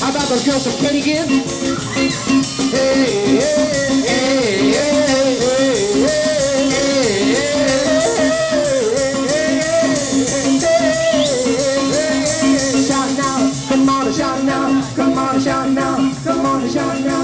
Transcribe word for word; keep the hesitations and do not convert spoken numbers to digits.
How about those girls from Kennigan? Hey, hey, hey, hey, hey, hey, shout now, come on and shout now, come on and shout now, come on and shout now.